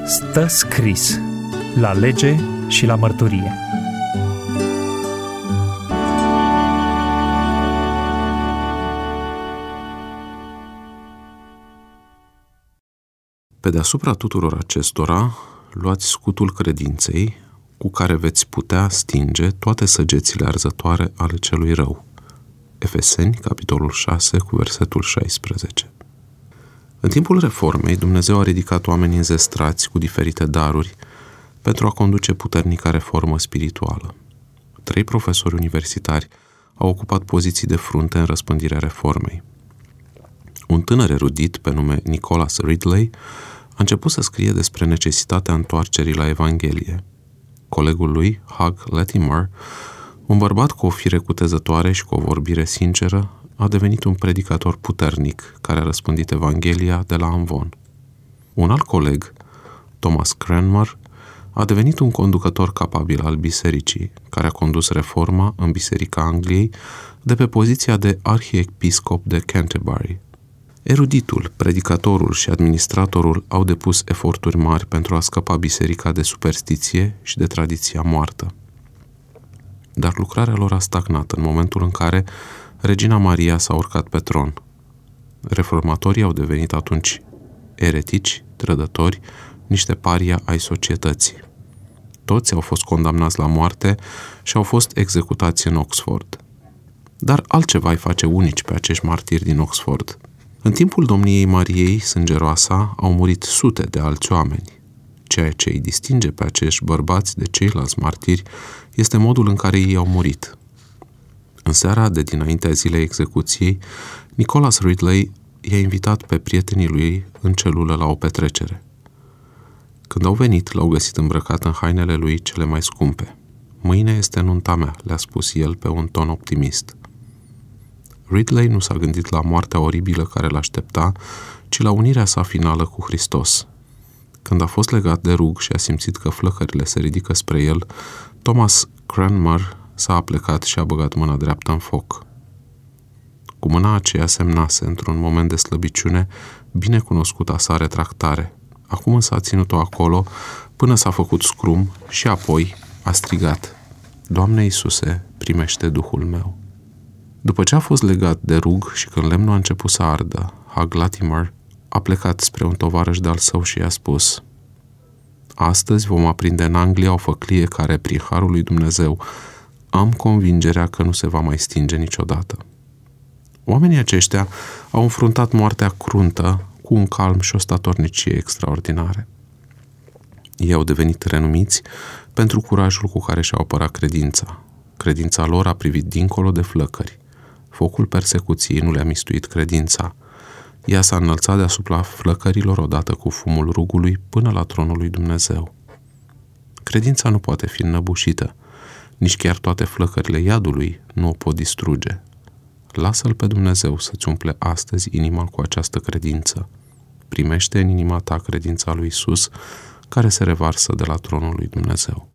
Stă scris la lege și la mărturie. Pe deasupra tuturor acestora, luați scutul credinței, cu care veți putea stinge toate săgețile arzătoare ale celui rău. Efeseni, capitolul 6, cu versetul 16. În timpul Reformei, Dumnezeu a ridicat oameni înzestrați cu diferite daruri pentru a conduce puternica reformă spirituală. 3 profesori universitari au ocupat poziții de frunte în răspândirea reformei. Un tânăr erudit pe nume Nicholas Ridley a început să scrie despre necesitatea întoarcerii la Evanghelie. Colegul lui, Hugh Latimer, un bărbat cu o fire cutezătoare și cu o vorbire sinceră, a devenit un predicator puternic care a răspândit Evanghelia de la amvon. Un alt coleg, Thomas Cranmer, a devenit un conducător capabil al bisericii, care a condus reforma în Biserica Angliei de pe poziția de arhiepiscop de Canterbury. Eruditul, predicatorul și administratorul au depus eforturi mari pentru a scăpa biserica de superstiție și de tradiția moartă. Dar lucrarea lor a stagnat în momentul în care Regina Maria s-a urcat pe tron. Reformatorii au devenit atunci eretici, trădători, niște paria ai societății. Toți au fost condamnați la moarte și au fost executați în Oxford. Dar altceva îi face unici pe acești martiri din Oxford. În timpul domniei Mariei sângeroasa au murit sute de alți oameni. Ceea ce îi distinge pe acești bărbați de ceilalți martiri este modul în care ei au murit. În seara de dinaintea zilei execuției, Nicholas Ridley i-a invitat pe prietenii lui în celulă la o petrecere. Când au venit, l-au găsit îmbrăcat în hainele lui cele mai scumpe. "Mâine este nunta mea," le-a spus el pe un ton optimist. Ridley nu s-a gândit la moartea oribilă care l-aștepta, ci la unirea sa finală cu Hristos. Când a fost legat de rug și a simțit că flăcările se ridică spre el, Thomas Cranmer s-a aplecat și a băgat mâna dreaptă în foc. Cu mâna aceea semnase, într-un moment de slăbiciune, binecunoscuta sa retractare. Acum însă a ținut-o acolo până s-a făcut scrum și apoi a strigat: "Doamne Iisuse, primește Duhul meu." După ce a fost legat de rug și când lemnul a început să ardă, Hugh Latimer a plecat spre un tovarăș de-al său și i-a spus: "Astăzi vom aprinde în Anglia o făclie care, prin harul lui Dumnezeu, am convingerea că nu se va mai stinge niciodată." Oamenii aceștia au înfruntat moartea cruntă cu un calm și o statornicie extraordinare. Ei au devenit renumiți pentru curajul cu care și-au apărat credința. Credința lor a privit dincolo de flăcări. Focul persecuției nu le-a mistuit credința. Ea s-a înălțat deasupra flăcărilor odată cu fumul rugului până la tronul lui Dumnezeu. Credința nu poate fi înnăbușită. Nici chiar toate flăcările iadului nu o pot distruge. Lasă-L pe Dumnezeu să-ți umple astăzi inima cu această credință. Primește în inima ta credința lui Iisus, care se revarsă de la tronul lui Dumnezeu.